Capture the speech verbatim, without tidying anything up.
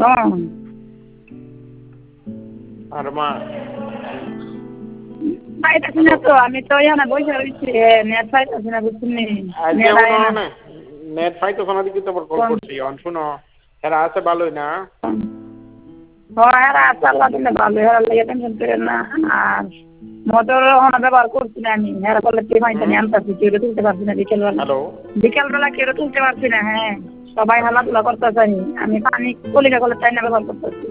আর মা পাইতাছি না তো, আমি তো এখানে বসে রয়েছি, নেট পাইতাছি না, বুঝছেন নি? নেট পাইতো না দিকে তোমার কল করছি। অন শুনো, এরা আছে ভালোই না? হ্যাঁ, এরা আছে আল্লাহ দিলে ভালো, এরা লেগে টেনশন করেন না। আর মোটর ওখানে ব্যবহার করছি না আমি, এরা বলে কি পাইতে নিয়ে আনতেছি, কেউ তুলতে পারছি না বিকেলবেলা। হ্যালো, বিকেলবেলা কেউ তুলতে পারছি না। হ্যাঁ, সবাই হালাধুলা করতেছে, আমি পানি কলিকা কলে চাই না ব্যবহার করতেছি।